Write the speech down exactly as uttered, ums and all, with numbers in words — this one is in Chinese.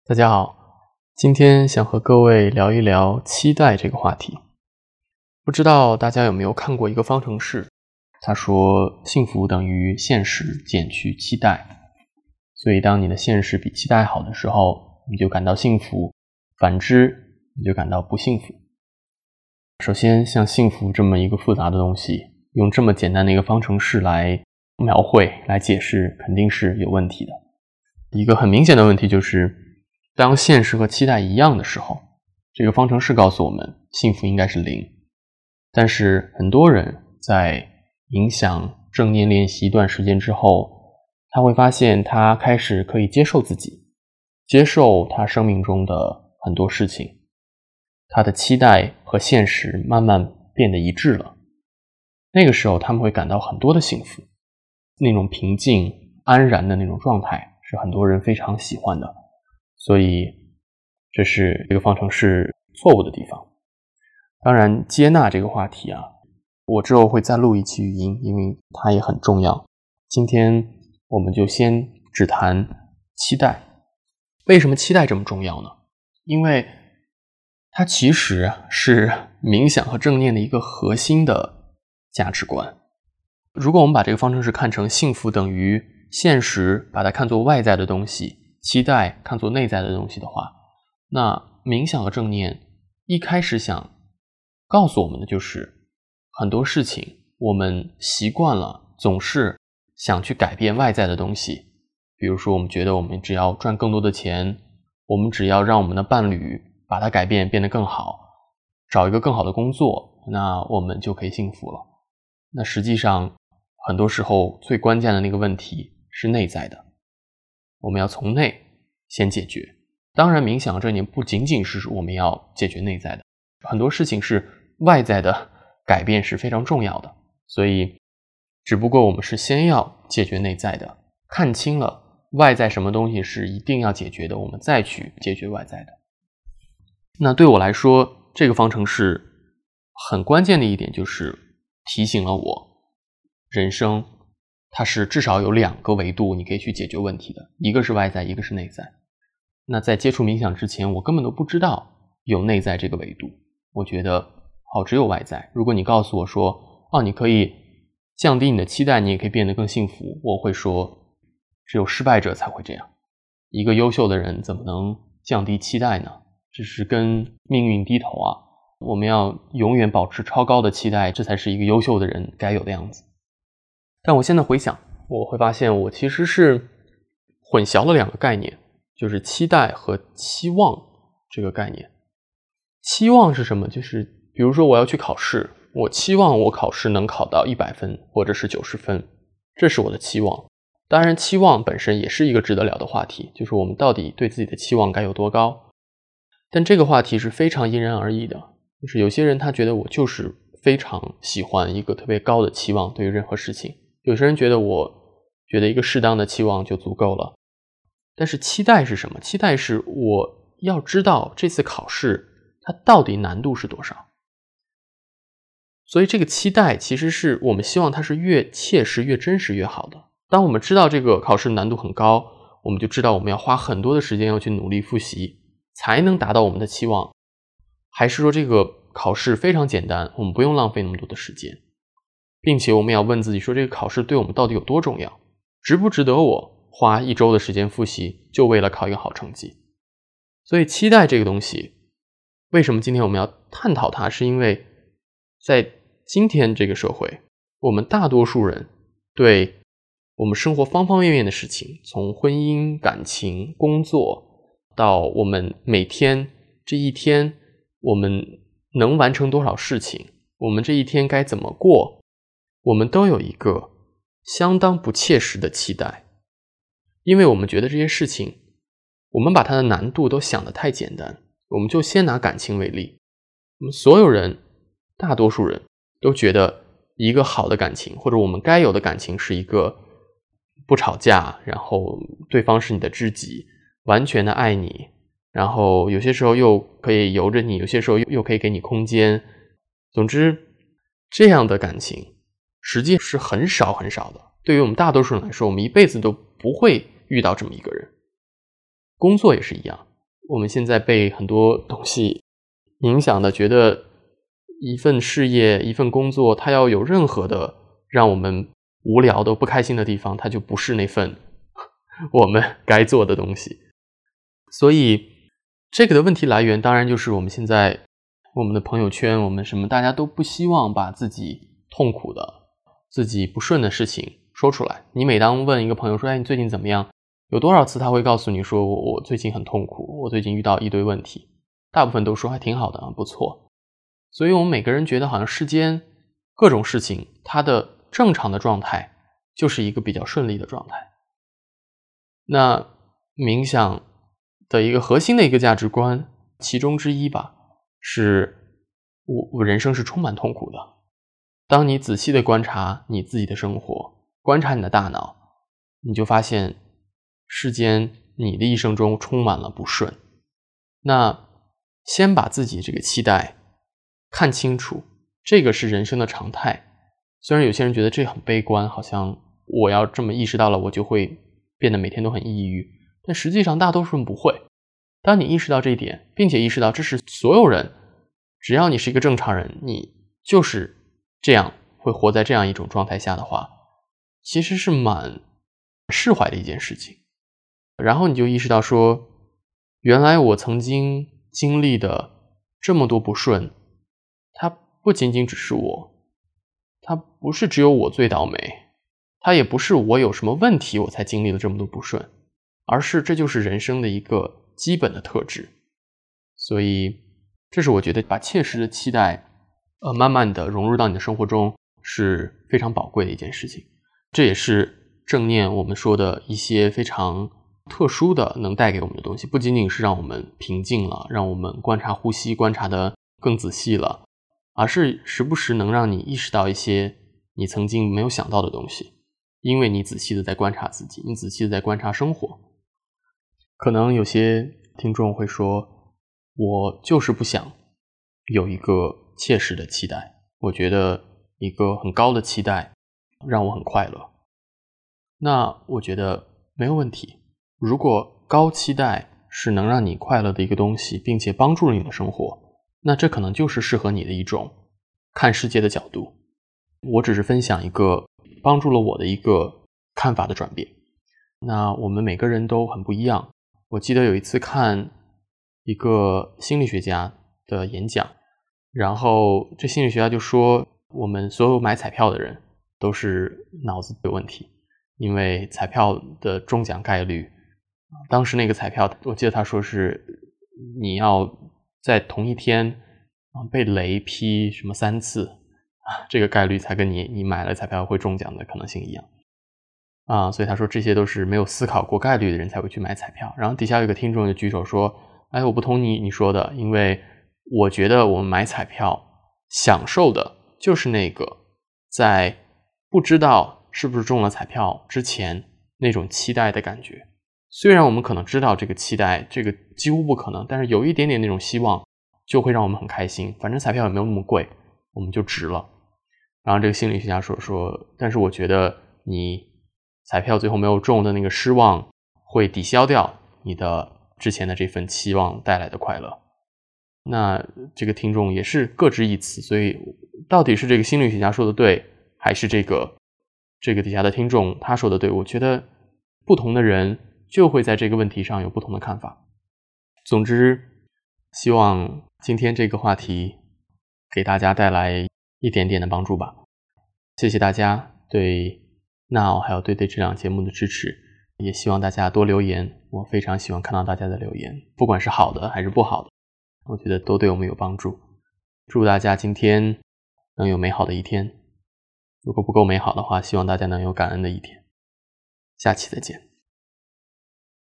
大家好，今天想和各位聊一聊期待这个话题。不知道大家有没有看过一个方程式，他说幸福等于现实减去期待，所以当你的现实比期待好的时候，你就感到幸福，反之你就感到不幸福。首先，像幸福这么一个复杂的东西，用这么简单的一个方程式来描绘来解释，肯定是有问题的。一个很明显的问题就是，当现实和期待一样的时候，这个方程式告诉我们幸福应该是零。但是很多人在冥想正念练习一段时间之后，他会发现他开始可以接受自己，接受他生命中的很多事情，他的期待和现实慢慢变得一致了。那个时候他们会感到很多的幸福，那种平静安然的那种状态是很多人非常喜欢的。所以这是这个方程式错误的地方。当然接纳这个话题啊，我之后会再录一期语音，因为它也很重要。今天我们就先只谈期待。为什么期待这么重要呢？因为它其实是冥想和正念的一个核心的价值观。如果我们把这个方程式看成幸福等于现实，把它看作外在的东西，期待看作内在的东西的话，那冥想和正念一开始想告诉我们的就是，很多事情我们习惯了总是想去改变外在的东西。比如说我们觉得我们只要赚更多的钱，我们只要让我们的伴侣把它改变变得更好，找一个更好的工作，那我们就可以幸福了。那实际上很多时候最关键的那个问题是内在的，我们要从内先解决。当然冥想正念不仅仅是我们要解决内在的，很多事情是外在的改变是非常重要的，所以只不过我们是先要解决内在的，看清了外在什么东西是一定要解决的，我们再去解决外在的。那对我来说，这个方程式很关键的一点就是提醒了我，人生它是至少有两个维度你可以去解决问题的，一个是外在，一个是内在。那在接触冥想之前，我根本都不知道有内在这个维度，我觉得哦，只有外在。如果你告诉我说哦，你可以降低你的期待，你也可以变得更幸福，我会说只有失败者才会这样，一个优秀的人怎么能降低期待呢？这是跟命运低头啊！我们要永远保持超高的期待，这才是一个优秀的人该有的样子。但我现在回想，我会发现我其实是混淆了两个概念，就是期待和期望这个概念。期望是什么？就是比如说我要去考试，我期望我考试能考到一百分或者是九十分，这是我的期望。当然期望本身也是一个值得聊的话题，就是我们到底对自己的期望该有多高。但这个话题是非常因人而异的，就是有些人他觉得我就是非常喜欢一个特别高的期望对于任何事情，有些人觉得我觉得一个适当的期望就足够了。但是期待是什么？期待是我要知道这次考试它到底难度是多少。所以这个期待其实是我们希望它是越切实越真实越好的。当我们知道这个考试难度很高，我们就知道我们要花很多的时间要去努力复习才能达到我们的期望。还是说这个考试非常简单，我们不用浪费那么多的时间，并且我们要问自己说，这个考试对我们到底有多重要，值不值得我花一周的时间复习就为了考一个好成绩。所以期待这个东西为什么今天我们要探讨它，是因为在今天这个社会，我们大多数人对我们生活方方面面的事情，从婚姻、感情、工作到我们每天这一天我们能完成多少事情，我们这一天该怎么过，我们都有一个相当不切实的期待。因为我们觉得这些事情我们把它的难度都想得太简单。我们就先拿感情为例，我们所有人大多数人都觉得一个好的感情，或者我们该有的感情，是一个不吵架，然后对方是你的知己，完全的爱你，然后有些时候又可以由着你，有些时候又可以给你空间。总之这样的感情实际是很少很少的，对于我们大多数人来说，我们一辈子都不会遇到这么一个人。工作也是一样， 我们现在被很多东西影响的，觉得一份事业一份工作它要有任何的让我们无聊的不开心的地方，它就不是那份我们该做的东西。所以这个的问题来源当然就是我们现在我们的朋友圈，我们什么大家都不希望把自己痛苦的自己不顺的事情说出来。你每当问一个朋友说哎，你最近怎么样，有多少次他会告诉你说我我最近很痛苦，我最近遇到一堆问题，大部分都说还挺好的，不错。所以我们每个人觉得好像世间各种事情它的正常的状态就是一个比较顺利的状态。那冥想的一个核心的一个价值观其中之一吧，是我我人生是充满痛苦的。当你仔细的观察你自己的生活，观察你的大脑，你就发现世间你的一生中充满了不顺。那先把自己这个期待看清楚，这个是人生的常态。虽然有些人觉得这很悲观，好像我要这么意识到了我就会变得每天都很抑郁，但实际上大多数人不会。当你意识到这一点，并且意识到这是所有人，只要你是一个正常人，你就是这样会活在这样一种状态下的话，其实是蛮释怀的一件事情。然后你就意识到说，原来我曾经经历的这么多不顺，它不仅仅只是我，它不是只有我最倒霉，它也不是我有什么问题我才经历了这么多不顺，而是这就是人生的一个基本的特质。所以这是我觉得把切实的期待呃，慢慢的融入到你的生活中是非常宝贵的一件事情。这也是正念我们说的一些非常特殊的能带给我们的东西，不仅仅是让我们平静了，让我们观察呼吸观察的更仔细了，而是时不时能让你意识到一些你曾经没有想到的东西，因为你仔细的在观察自己，你仔细的在观察生活。可能有些听众会说，我就是不想有一个切实的期待，我觉得一个很高的期待让我很快乐。那我觉得没有问题，如果高期待是能让你快乐的一个东西，并且帮助了你的生活，那这可能就是适合你的一种看世界的角度。我只是分享一个帮助了我的一个看法的转变。那我们每个人都很不一样。我记得有一次看一个心理学家的演讲，然后这心理学家就说，我们所有买彩票的人都是脑子有问题，因为彩票的中奖概率，当时那个彩票我记得他说是你要在同一天被雷劈什么三次，这个概率才跟你你买了彩票会中奖的可能性一样啊，所以他说这些都是没有思考过概率的人才会去买彩票。然后底下有个听众就举手说，哎，我不同意你说的，因为我觉得我们买彩票享受的就是那个在不知道是不是中了彩票之前那种期待的感觉。虽然我们可能知道这个期待这个几乎不可能，但是有一点点那种希望就会让我们很开心，反正彩票也没有那么贵，我们就值了。然后这个心理学家说说，但是我觉得你彩票最后没有中的那个失望会抵消掉你的之前的这份期望带来的快乐。那这个听众也是各执一词，所以到底是这个心理学家说的对，还是这个这个底下的听众他说的对？我觉得不同的人就会在这个问题上有不同的看法。总之，希望今天这个话题给大家带来一点点的帮助吧。谢谢大家对 Now 还有对对这档节目的支持，也希望大家多留言，我非常喜欢看到大家的留言，不管是好的还是不好的，我觉得都对我们有帮助。祝大家今天能有美好的一天，如果不够美好的话，希望大家能有感恩的一天。下期再见。